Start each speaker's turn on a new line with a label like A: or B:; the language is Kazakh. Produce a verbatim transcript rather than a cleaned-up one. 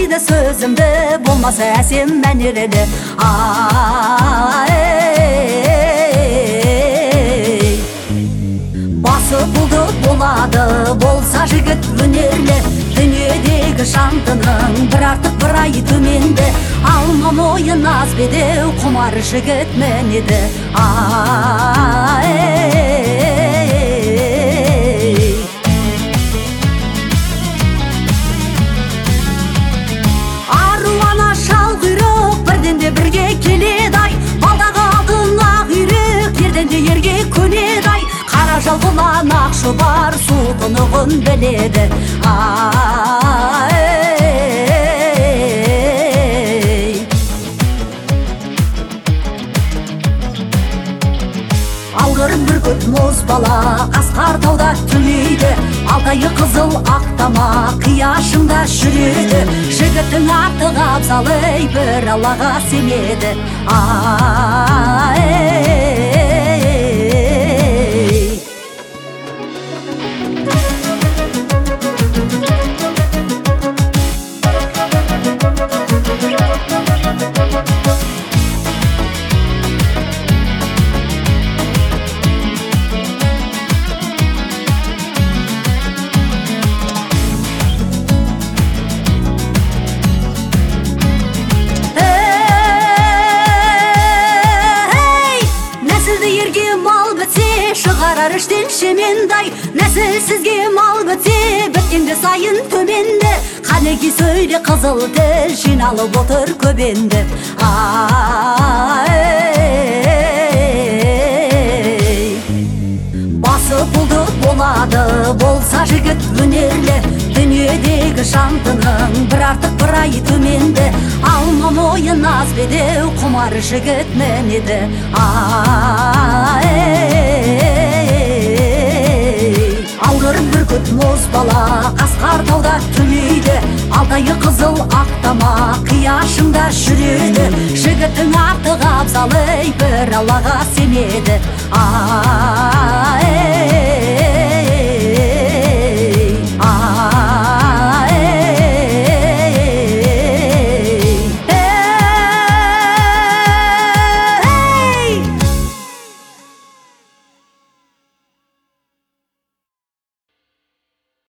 A: айтпайды сөзімді, болмаса әсем мәнерлі. Басы бұлдық болады, болса жігіт өнерлі. Дүниедегі шаңтының бір артық бір ай төменді. Алма мойын аз бедеу, құмар жігіт мінеді. Аруана шал құйрық бірден де бірге келеді-ай. Балдағы алтын ақ үйрек ерден де ерге көнеді-ай. Қара жалғылан ақ шұбар су тұнығын біледі. Алғырым бүркіт мұз бала асқар тауда түлейді. Алтайы қызыл ақтама қияшында жүреді. Жігіттің артық абзалы бір Аллаға сенеді. Шығарар іштен шемендай, нәсіл сізге мал бітсе, біткенде сайын төменді. Қанеки сөйле қызыл тіл, жиналып отыр көбенді. Басы бұлдық болады, болса жігіт өнерлі. Дүниедегі шаңтының бір артық бір ай төменді. Алма мойын аз бедеу, құмар жігіт мінеді. Алғырым бүркіт мұз бала асқар тауда түлейді. Алтайы қызыл ақтама қияшында жүреді. Жігіттің артық абзалы бір Аллаға сенеді.